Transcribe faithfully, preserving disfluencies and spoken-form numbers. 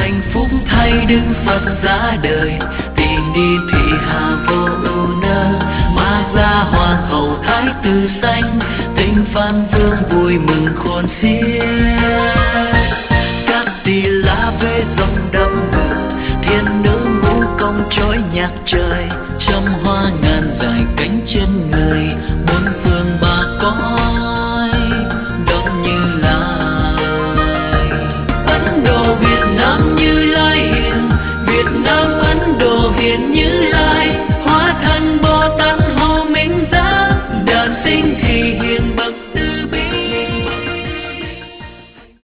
hạnh phúc thay Đức Phật ra đời. Vì ni thị hà vô ưu nơ, ma gia hoàng hậu thái tử sanh, tinh phan vương vui mừng khôn xiết. Các tỳ la về rồng đâm ngựa, thiên nữ ngũ công trói nhạc trời, trăm hoa ngàn